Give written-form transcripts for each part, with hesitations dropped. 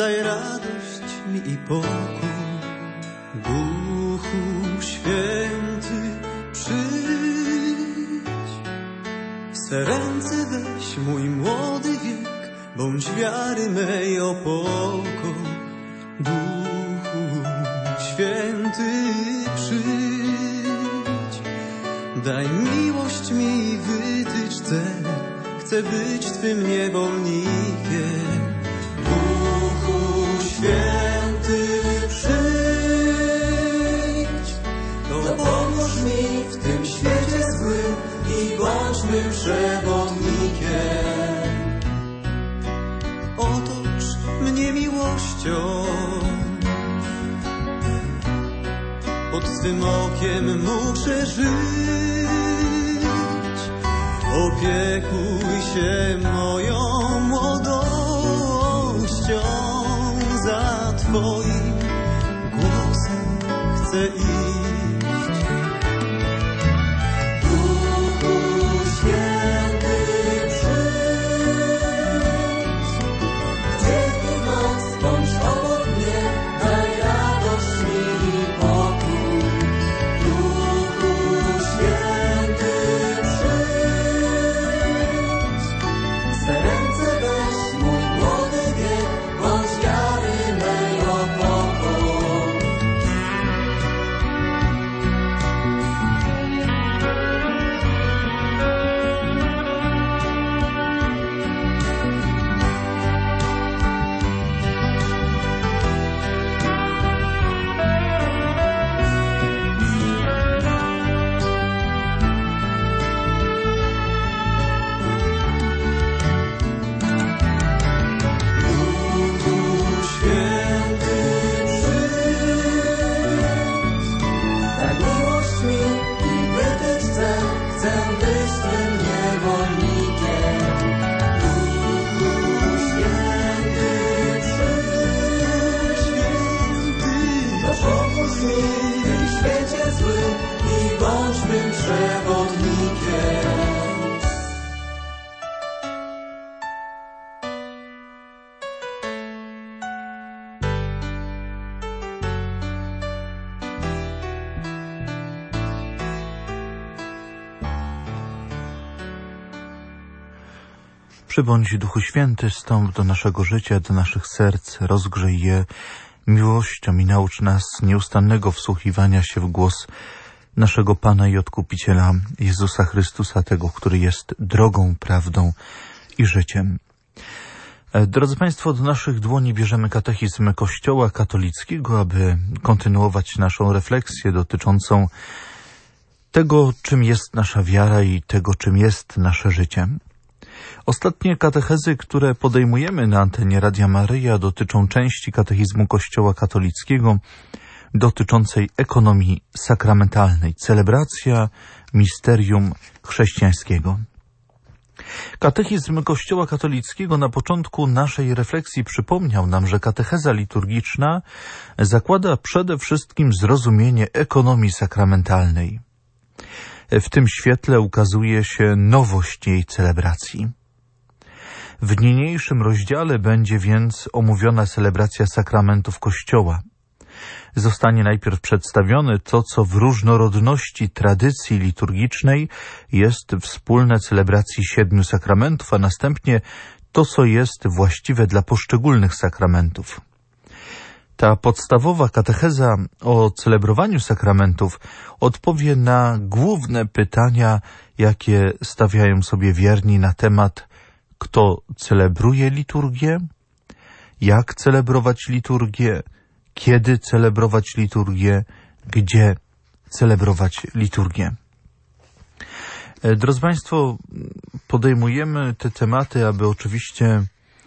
daj radość mi i pokój. Duchu Święty, przyjdź. W swe ręce weź mój młody wiek, bądź wiary mej opoką. Duchu Święty, przyjdź. Daj miłość mi, wytycz cel, chcę być Twym niewolnikiem. Duchu Święty, przyjdź. Dopomóż mi w tym świecie złym i bądź mym przewodnikiem. Otocz mnie miłością, pod Twym okiem muszę żyć. Opiekuj się moją młodością, za Twoim głosem chcę iść. Duchu Święty, przyjdź. Gdzie Ty noc, bądź obok mnie, daj radość mi i pokój. Duchu Święty, przyjdź. Swe ręce weź mój młody wiek, bądź wiary mej opoką. Przybądź, Duchu Święty, wstąp do naszego życia, do naszych serc, rozgrzej je miłością i naucz nas nieustannego wsłuchiwania się w głos naszego Pana i Odkupiciela Jezusa Chrystusa, tego, który jest drogą, prawdą i życiem. Drodzy Państwo, do naszych dłoni bierzemy katechizm Kościoła katolickiego, aby kontynuować naszą refleksję dotyczącą tego, czym jest nasza wiara i tego, czym jest nasze życie. Ostatnie katechezy, które podejmujemy na antenie Radia Maryja, dotyczą części katechizmu Kościoła katolickiego dotyczącej ekonomii sakramentalnej, celebracja misterium chrześcijańskiego. Katechizm Kościoła katolickiego na początku naszej refleksji przypomniał nam, że katecheza liturgiczna zakłada przede wszystkim zrozumienie ekonomii sakramentalnej. W tym świetle ukazuje się nowość jej celebracji. W niniejszym rozdziale będzie więc omówiona celebracja sakramentów Kościoła. Zostanie najpierw przedstawione to, co w różnorodności tradycji liturgicznej jest wspólne celebracji 7 sakramentów, a następnie to, co jest właściwe dla poszczególnych sakramentów. Ta podstawowa katecheza o celebrowaniu sakramentów odpowie na główne pytania, jakie stawiają sobie wierni na temat, kto celebruje liturgię, jak celebrować liturgię, kiedy celebrować liturgię, gdzie celebrować liturgię. Drodzy Państwo, podejmujemy te tematy, aby oczywiście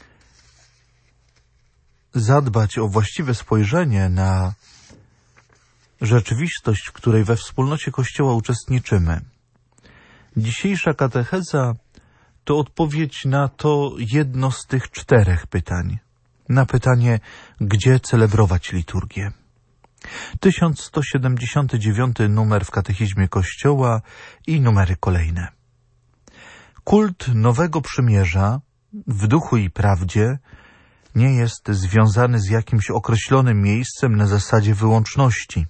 zadbać o właściwe spojrzenie na rzeczywistość, w której we wspólnocie Kościoła uczestniczymy. Dzisiejsza katecheza to odpowiedź na to jedno z tych 4 pytań. Na pytanie, gdzie celebrować liturgię. 1179 numer w katechizmie Kościoła i numery kolejne. Kult Nowego Przymierza w duchu i prawdzie nie jest związany z jakimś określonym miejscem na zasadzie wyłączności.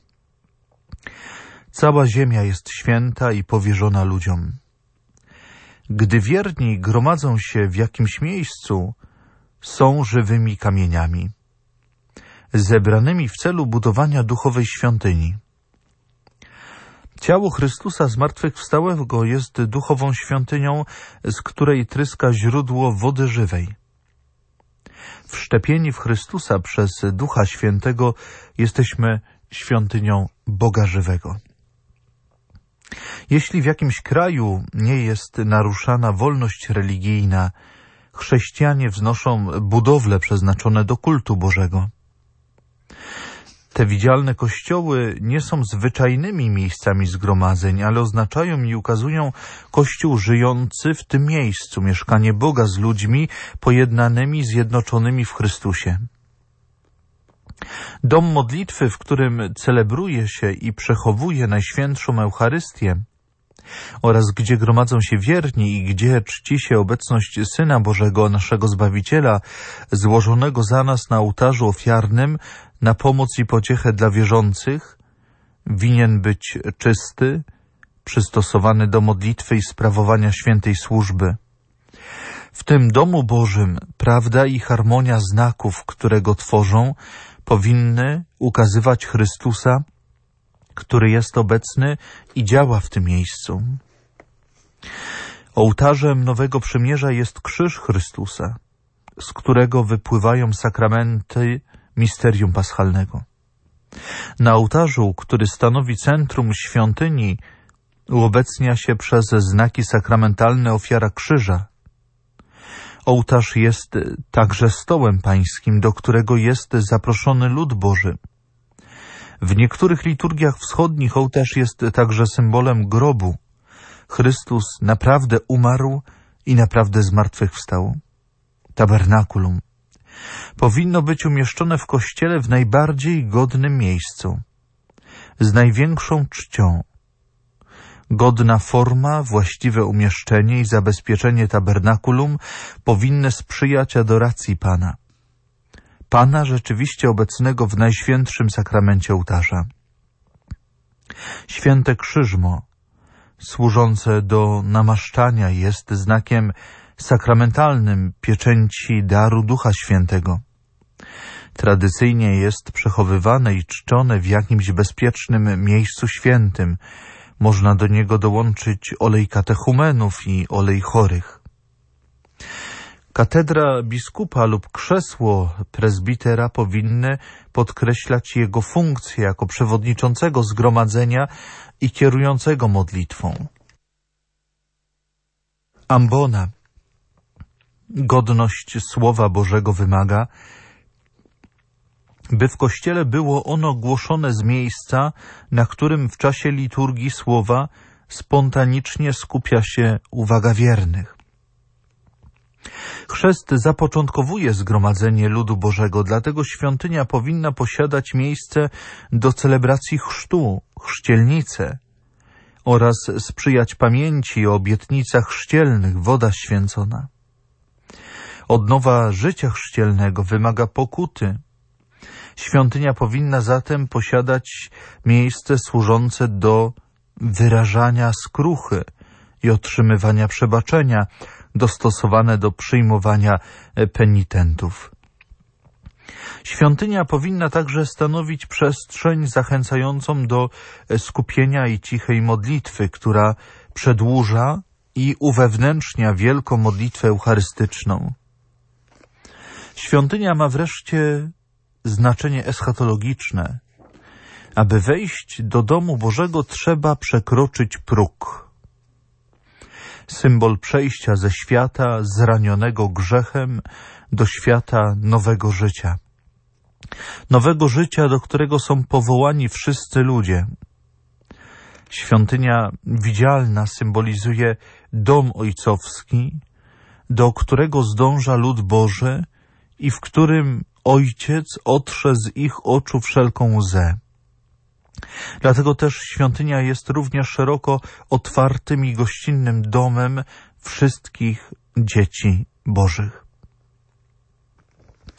Cała ziemia jest święta i powierzona ludziom. Gdy wierni gromadzą się w jakimś miejscu, są żywymi kamieniami, zebranymi w celu budowania duchowej świątyni. Ciało Chrystusa zmartwychwstałego jest duchową świątynią, z której tryska źródło wody żywej. Wszczepieni w Chrystusa przez Ducha Świętego jesteśmy świątynią Boga żywego. Jeśli w jakimś kraju nie jest naruszana wolność religijna, chrześcijanie wznoszą budowle przeznaczone do kultu Bożego. Te widzialne kościoły nie są zwyczajnymi miejscami zgromadzeń, ale oznaczają i ukazują Kościół żyjący w tym miejscu, mieszkanie Boga z ludźmi pojednanymi, zjednoczonymi w Chrystusie. Dom modlitwy, w którym celebruje się i przechowuje Najświętszą Eucharystię oraz gdzie gromadzą się wierni i gdzie czci się obecność Syna Bożego, naszego Zbawiciela, złożonego za nas na ołtarzu ofiarnym na pomoc i pociechę dla wierzących, winien być czysty, przystosowany do modlitwy i sprawowania świętej służby. W tym domu Bożym prawda i harmonia znaków, które go tworzą, powinny ukazywać Chrystusa, który jest obecny i działa w tym miejscu. Ołtarzem Nowego Przymierza jest krzyż Chrystusa, z którego wypływają sakramenty misterium paschalnego. Na ołtarzu, który stanowi centrum świątyni, uobecnia się przez znaki sakramentalne ofiara krzyża. Ołtarz jest także stołem pańskim, do którego jest zaproszony lud Boży. W niektórych liturgiach wschodnich ołtarz jest także symbolem grobu. Chrystus naprawdę umarł i naprawdę zmartwychwstał. Tabernakulum powinno być umieszczone w kościele w najbardziej godnym miejscu, z największą czcią. Godna forma, właściwe umieszczenie i zabezpieczenie tabernakulum powinny sprzyjać adoracji Pana. Pana rzeczywiście obecnego w Najświętszym sakramencie ołtarza. Święte krzyżmo, służące do namaszczania, jest znakiem sakramentalnym pieczęci daru Ducha Świętego. Tradycyjnie jest przechowywane i czczone w jakimś bezpiecznym miejscu świętym. Można do niego dołączyć olej katechumenów i olej chorych. Katedra biskupa lub krzesło prezbitera powinny podkreślać jego funkcję jako przewodniczącego zgromadzenia i kierującego modlitwą. Ambona. Godność Słowa Bożego wymaga, by w Kościele było ono głoszone z miejsca, na którym w czasie liturgii Słowa spontanicznie skupia się uwaga wiernych. Chrzest zapoczątkowuje zgromadzenie ludu Bożego, dlatego świątynia powinna posiadać miejsce do celebracji chrztu, chrzcielnicę oraz sprzyjać pamięci o obietnicach chrzcielnych, woda święcona. Odnowa życia chrzcielnego wymaga pokuty. Świątynia powinna zatem posiadać miejsce służące do wyrażania skruchy i otrzymywania przebaczenia, dostosowane do przyjmowania penitentów. Świątynia powinna także stanowić przestrzeń zachęcającą do skupienia i cichej modlitwy, która przedłuża i uwewnętrznia wielką modlitwę eucharystyczną. Świątynia ma wreszcie znaczenie eschatologiczne. Aby wejść do domu Bożego, trzeba przekroczyć próg. Symbol przejścia ze świata zranionego grzechem do świata nowego życia. Nowego życia, do którego są powołani wszyscy ludzie. Świątynia widzialna symbolizuje dom ojcowski, do którego zdąża lud Boży i w którym Ojciec otrze z ich oczu wszelką łzę. Dlatego też świątynia jest również szeroko otwartym i gościnnym domem wszystkich dzieci Bożych.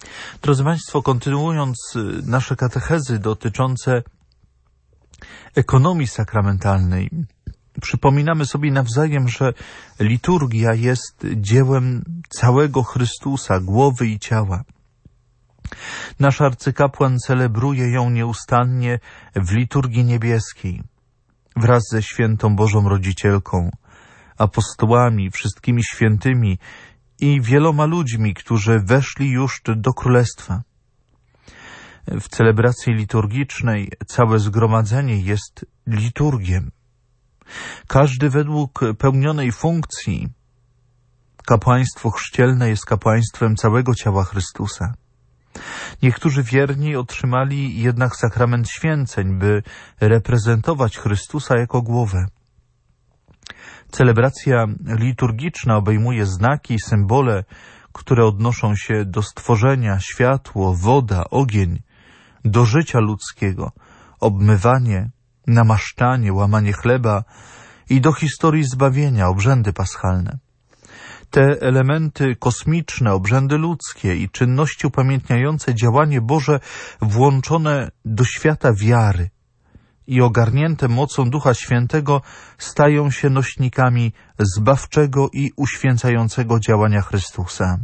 Drodzy Państwo, kontynuując nasze katechezy dotyczące ekonomii sakramentalnej, przypominamy sobie nawzajem, że liturgia jest dziełem całego Chrystusa, głowy i ciała. Nasz arcykapłan celebruje ją nieustannie w liturgii niebieskiej, wraz ze świętą Bożą Rodzicielką, apostołami, wszystkimi świętymi i wieloma ludźmi, którzy weszli już do Królestwa. W celebracji liturgicznej całe zgromadzenie jest liturgiem. Każdy według pełnionej funkcji. Kapłaństwo chrzcielne jest kapłaństwem całego ciała Chrystusa. Niektórzy wierni otrzymali jednak sakrament święceń, by reprezentować Chrystusa jako głowę. Celebracja liturgiczna obejmuje znaki i symbole, które odnoszą się do stworzenia, światło, woda, ogień, do życia ludzkiego, obmywanie, namaszczanie, łamanie chleba i do historii zbawienia, obrzędy paschalne. Te elementy kosmiczne, obrzędy ludzkie i czynności upamiętniające działanie Boże włączone do świata wiary i ogarnięte mocą Ducha Świętego stają się nośnikami zbawczego i uświęcającego działania Chrystusa.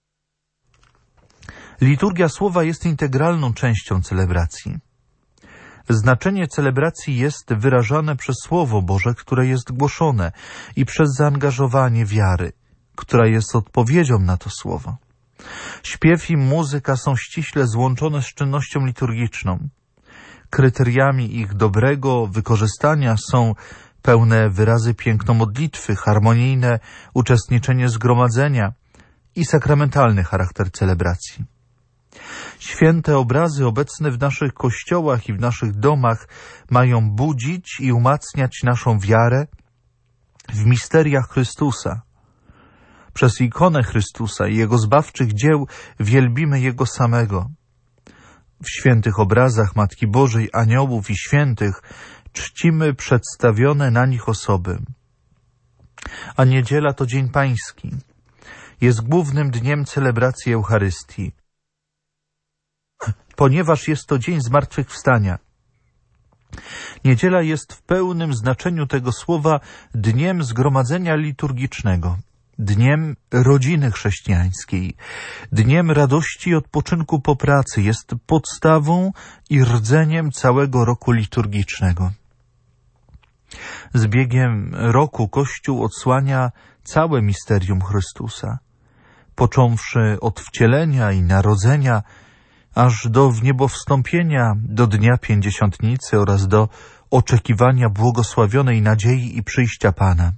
Liturgia Słowa jest integralną częścią celebracji. Znaczenie celebracji jest wyrażane przez Słowo Boże, które jest głoszone, i przez zaangażowanie wiary, która jest odpowiedzią na to Słowo. Śpiew i muzyka są ściśle złączone z czynnością liturgiczną. Kryteriami ich dobrego wykorzystania są pełne wyrazy piękno modlitwy, harmonijne uczestniczenie zgromadzenia i sakramentalny charakter celebracji. Święte obrazy obecne w naszych kościołach i w naszych domach mają budzić i umacniać naszą wiarę w misteriach Chrystusa. Przez ikonę Chrystusa i Jego zbawczych dzieł wielbimy Jego samego. W świętych obrazach Matki Bożej, aniołów i świętych czcimy przedstawione na nich osoby. A niedziela to Dzień Pański. Jest głównym dniem celebracji Eucharystii, ponieważ jest to dzień zmartwychwstania. Niedziela jest w pełnym znaczeniu tego słowa dniem zgromadzenia liturgicznego, dniem rodziny chrześcijańskiej, dniem radości i odpoczynku po pracy, jest podstawą i rdzeniem całego roku liturgicznego. Z biegiem roku Kościół odsłania całe misterium Chrystusa, począwszy od wcielenia i narodzenia, aż do wniebowstąpienia, do Dnia Pięćdziesiątnicy oraz do oczekiwania błogosławionej nadziei i przyjścia Pana.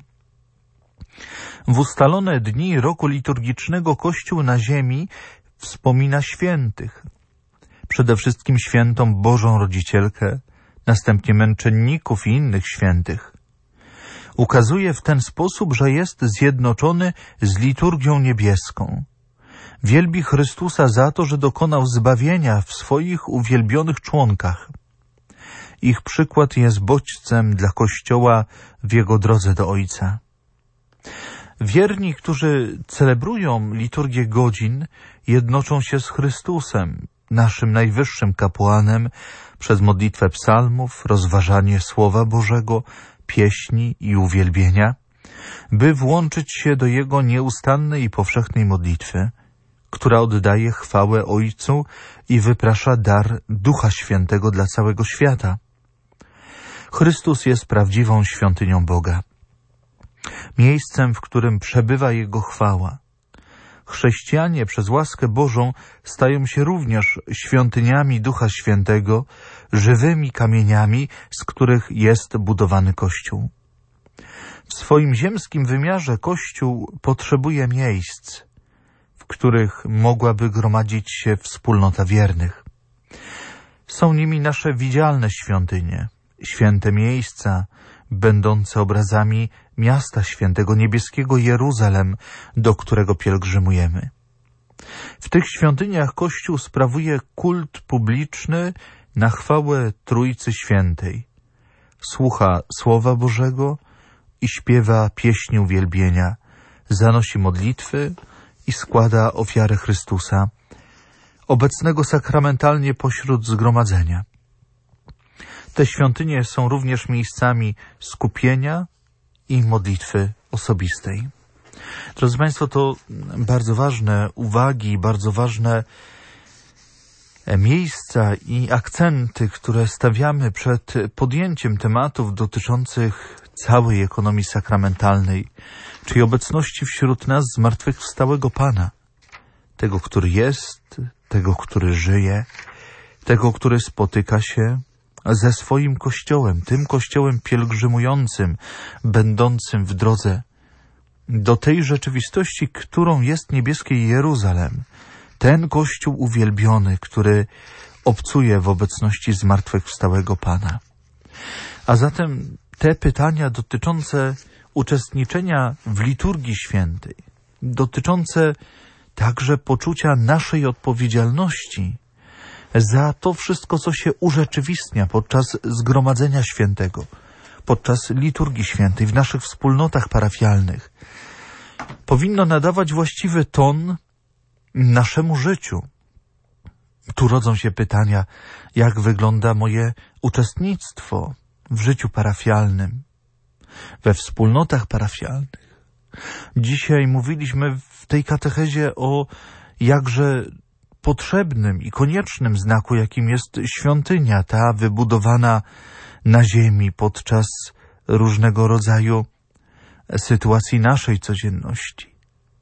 W ustalone dni roku liturgicznego Kościół na ziemi wspomina świętych. Przede wszystkim świętą Bożą Rodzicielkę, następnie męczenników i innych świętych. Ukazuje w ten sposób, że jest zjednoczony z liturgią niebieską. Wielbi Chrystusa za to, że dokonał zbawienia w swoich uwielbionych członkach. Ich przykład jest bodźcem dla Kościoła w jego drodze do Ojca. Wierni, którzy celebrują liturgię godzin, jednoczą się z Chrystusem, naszym najwyższym kapłanem, przez modlitwę psalmów, rozważanie Słowa Bożego, pieśni i uwielbienia, by włączyć się do Jego nieustannej i powszechnej modlitwy, która oddaje chwałę Ojcu i wyprasza dar Ducha Świętego dla całego świata. Chrystus jest prawdziwą świątynią Boga, miejscem, w którym przebywa Jego chwała. Chrześcijanie przez łaskę Bożą stają się również świątyniami Ducha Świętego, żywymi kamieniami, z których jest budowany Kościół. W swoim ziemskim wymiarze Kościół potrzebuje miejsc, w których mogłaby gromadzić się wspólnota wiernych. Są nimi nasze widzialne świątynie, święte miejsca, będące obrazami miasta świętego niebieskiego Jeruzalem, do którego pielgrzymujemy. W tych świątyniach Kościół sprawuje kult publiczny na chwałę Trójcy Świętej. Słucha Słowa Bożego i śpiewa pieśni uwielbienia, zanosi modlitwy i składa ofiarę Chrystusa, obecnego sakramentalnie pośród zgromadzenia. Te świątynie są również miejscami skupienia i modlitwy osobistej. Drodzy Państwo, to bardzo ważne uwagi, bardzo ważne miejsca i akcenty, które stawiamy przed podjęciem tematów dotyczących całej ekonomii sakramentalnej, czyli obecności wśród nas zmartwychwstałego Pana, tego, który jest, tego, który żyje, tego, który spotyka się ze swoim Kościołem, tym Kościołem pielgrzymującym, będącym w drodze do tej rzeczywistości, którą jest niebieskie Jeruzalem. Ten Kościół uwielbiony, który obcuje w obecności zmartwychwstałego Pana. A zatem te pytania dotyczące uczestniczenia w liturgii świętej, dotyczące także poczucia naszej odpowiedzialności za to wszystko, co się urzeczywistnia podczas zgromadzenia świętego, podczas liturgii świętej, w naszych wspólnotach parafialnych, powinno nadawać właściwy ton naszemu życiu. Tu rodzą się pytania, jak wygląda moje uczestnictwo w życiu parafialnym, we wspólnotach parafialnych. Dzisiaj mówiliśmy w tej katechezie o jakże potrzebnym i koniecznym znaku, jakim jest świątynia, ta wybudowana na ziemi podczas różnego rodzaju sytuacji naszej codzienności.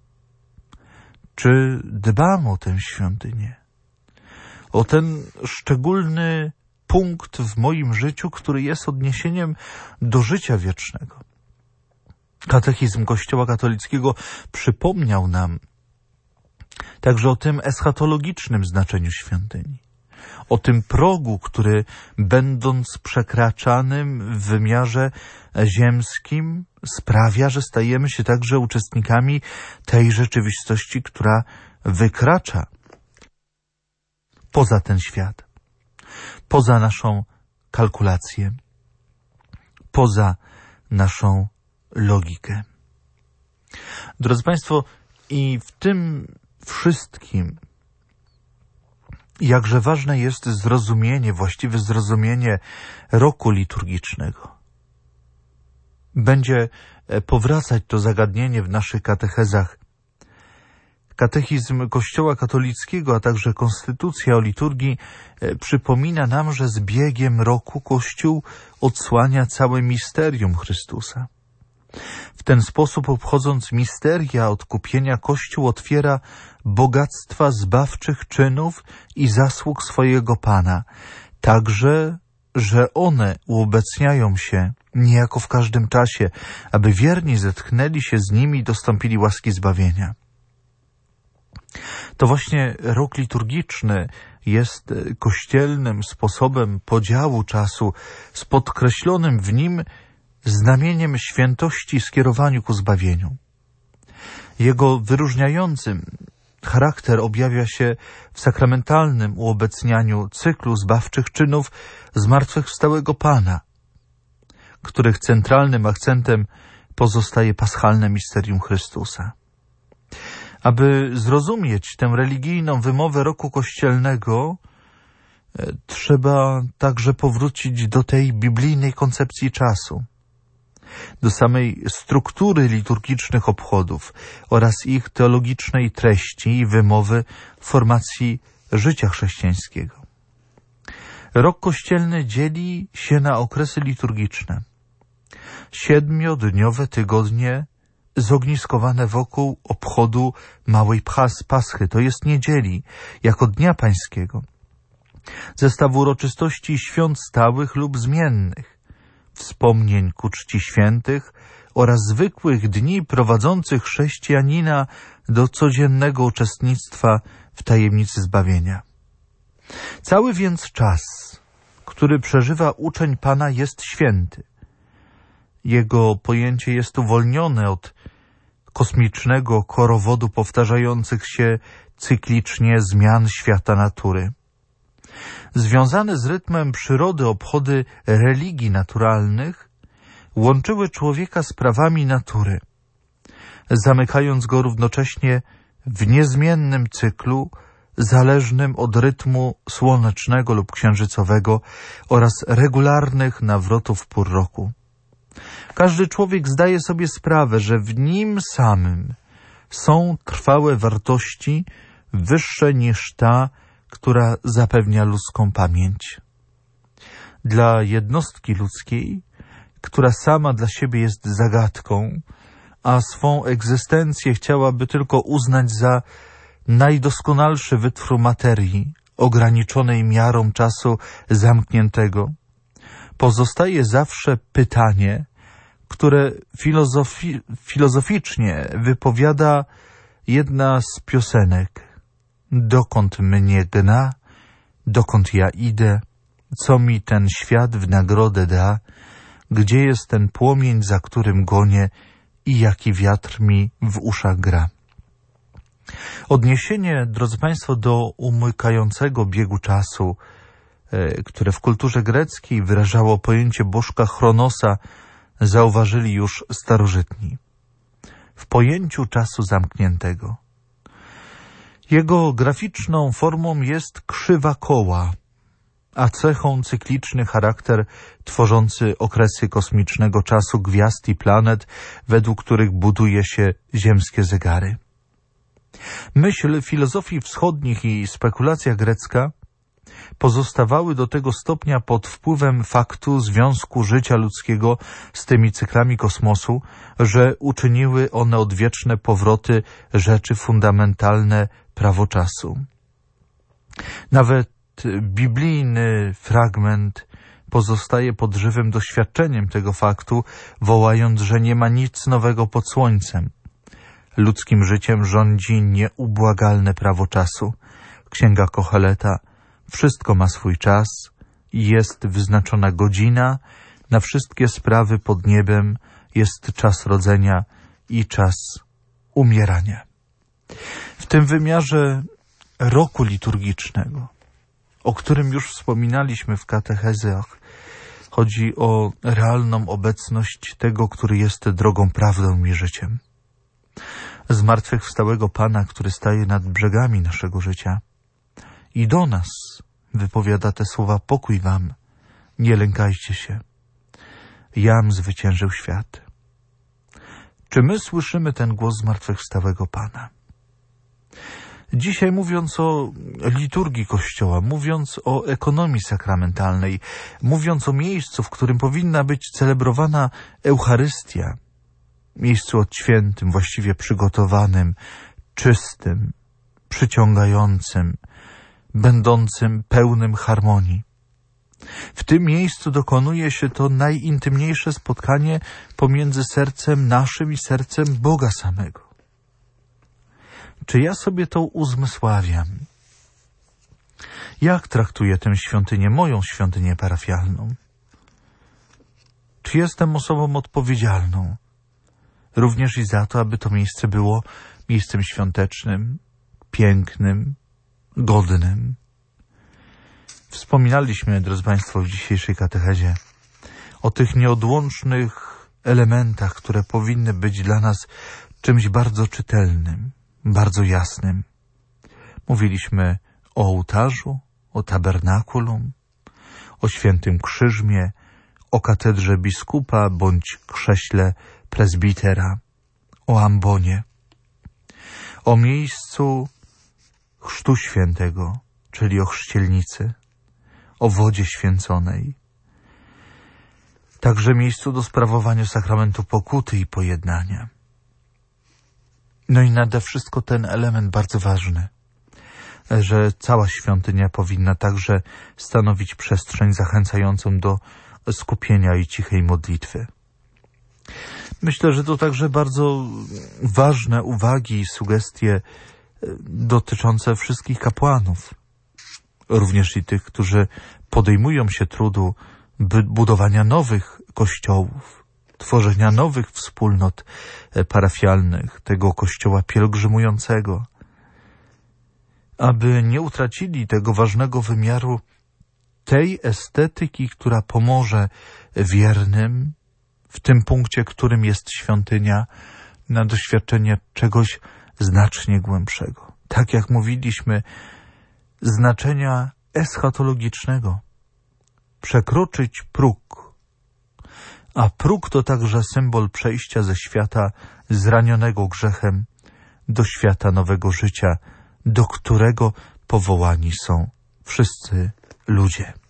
Czy dbam o tę świątynię? O ten szczególny punkt w moim życiu, który jest odniesieniem do życia wiecznego. Katechizm Kościoła katolickiego przypomniał nam także o tym eschatologicznym znaczeniu świątyni. O tym progu, który będąc przekraczanym w wymiarze ziemskim sprawia, że stajemy się także uczestnikami tej rzeczywistości, która wykracza poza ten świat, poza naszą kalkulację, poza naszą logikę. Drodzy Państwo, i w tym wszystkim jakże ważne jest zrozumienie, właściwe zrozumienie roku liturgicznego. Będzie powracać to zagadnienie w naszych katechezach. Katechizm Kościoła katolickiego, a także Konstytucja o liturgii przypomina nam, że z biegiem roku Kościół odsłania całe misterium Chrystusa. W ten sposób, obchodząc misteria odkupienia, Kościół otwiera bogactwa zbawczych czynów i zasług swojego Pana, także, że one uobecniają się niejako w każdym czasie, aby wierni zetknęli się z nimi i dostąpili łaski zbawienia. To właśnie rok liturgiczny jest kościelnym sposobem podziału czasu z podkreślonym w nim znamieniem świętości skierowaniu ku zbawieniu. Jego wyróżniającym charakter objawia się w sakramentalnym uobecnianiu cyklu zbawczych czynów zmartwychwstałego Pana, których centralnym akcentem pozostaje paschalne misterium Chrystusa. Aby zrozumieć tę religijną wymowę roku kościelnego, trzeba także powrócić do tej biblijnej koncepcji czasu, do samej struktury liturgicznych obchodów oraz ich teologicznej treści i wymowy formacji życia chrześcijańskiego. Rok kościelny dzieli się na okresy liturgiczne. 7-dniowe tygodnie zogniskowane wokół obchodu Małej Paschy, to jest niedzieli, jako Dnia Pańskiego, zestaw uroczystości i świąt stałych lub zmiennych, wspomnień ku czci świętych oraz zwykłych dni prowadzących chrześcijanina do codziennego uczestnictwa w tajemnicy zbawienia. Cały więc czas, który przeżywa uczeń Pana, jest święty. Jego pojęcie jest uwolnione od kosmicznego korowodu powtarzających się cyklicznie zmian świata natury. Związane z rytmem przyrody obchody religii naturalnych łączyły człowieka z prawami natury, zamykając go równocześnie w niezmiennym cyklu zależnym od rytmu słonecznego lub księżycowego oraz regularnych nawrotów pór roku. Każdy człowiek zdaje sobie sprawę, że w nim samym są trwałe wartości wyższe niż ta, która zapewnia ludzką pamięć. Dla jednostki ludzkiej, która sama dla siebie jest zagadką, a swą egzystencję chciałaby tylko uznać za najdoskonalszy wytwór materii, ograniczonej miarą czasu zamkniętego, pozostaje zawsze pytanie, które filozoficznie wypowiada jedna z piosenek. Dokąd mnie gna, dokąd ja idę, co mi ten świat w nagrodę da, gdzie jest ten płomień, za którym gonię i jaki wiatr mi w uszach gra. Odniesienie, drodzy Państwo, do umykającego biegu czasu, które w kulturze greckiej wyrażało pojęcie bożka Chronosa, zauważyli już starożytni. W pojęciu czasu zamkniętego. Jego graficzną formą jest krzywa koła, a cechą cykliczny charakter tworzący okresy kosmicznego czasu gwiazd i planet, według których buduje się ziemskie zegary. Myśl filozofii wschodnich i spekulacja grecka pozostawały do tego stopnia pod wpływem faktu związku życia ludzkiego z tymi cyklami kosmosu, że uczyniły one odwieczne powroty rzeczy fundamentalne prawo czasu. Nawet biblijny fragment pozostaje pod żywym doświadczeniem tego faktu, wołając, że nie ma nic nowego pod słońcem. Ludzkim życiem rządzi nieubłagalne prawo czasu. Księga Koheleta. Wszystko ma swój czas i jest wyznaczona godzina. Na wszystkie sprawy pod niebem jest czas rodzenia i czas umierania. W tym wymiarze roku liturgicznego, o którym już wspominaliśmy w katechezach, chodzi o realną obecność tego, który jest drogą, prawdą i życiem. Zmartwychwstałego Pana, który staje nad brzegami naszego życia i do nas wypowiada te słowa: pokój wam, nie lękajcie się, jam zwyciężył świat. Czy my słyszymy ten głos zmartwychwstałego Pana? Dzisiaj, mówiąc o liturgii Kościoła, mówiąc o ekonomii sakramentalnej, mówiąc o miejscu, w którym powinna być celebrowana Eucharystia, miejscu odświętym, właściwie przygotowanym, czystym, przyciągającym, będącym pełnym harmonii. W tym miejscu dokonuje się to najintymniejsze spotkanie pomiędzy sercem naszym i sercem Boga samego. Czy ja sobie to uzmysławiam? Jak traktuję tę świątynię, moją świątynię parafialną? Czy jestem osobą odpowiedzialną również i za to, aby to miejsce było miejscem świątecznym, pięknym, godnym? Wspominaliśmy, drodzy Państwo, w dzisiejszej katechezie o tych nieodłącznych elementach, które powinny być dla nas czymś bardzo czytelnym, bardzo jasnym. Mówiliśmy o ołtarzu, o tabernakulum, o świętym krzyżmie, o katedrze biskupa bądź krześle prezbitera, o ambonie, o miejscu chrztu świętego, czyli o chrzcielnicy, o wodzie święconej, także miejscu do sprawowania sakramentu pokuty i pojednania. No i nade wszystko ten element bardzo ważny, że cała świątynia powinna także stanowić przestrzeń zachęcającą do skupienia i cichej modlitwy. Myślę, że to także bardzo ważne uwagi i sugestie dotyczące wszystkich kapłanów, również i tych, którzy podejmują się trudu budowania nowych kościołów, tworzenia nowych wspólnot parafialnych, tego kościoła pielgrzymującego, aby nie utracili tego ważnego wymiaru tej estetyki, która pomoże wiernym w tym punkcie, którym jest świątynia, na doświadczenie czegoś znacznie głębszego. Tak jak mówiliśmy, znaczenia eschatologicznego. Przekroczyć próg. A próg to także symbol przejścia ze świata zranionego grzechem do świata nowego życia, do którego powołani są wszyscy ludzie.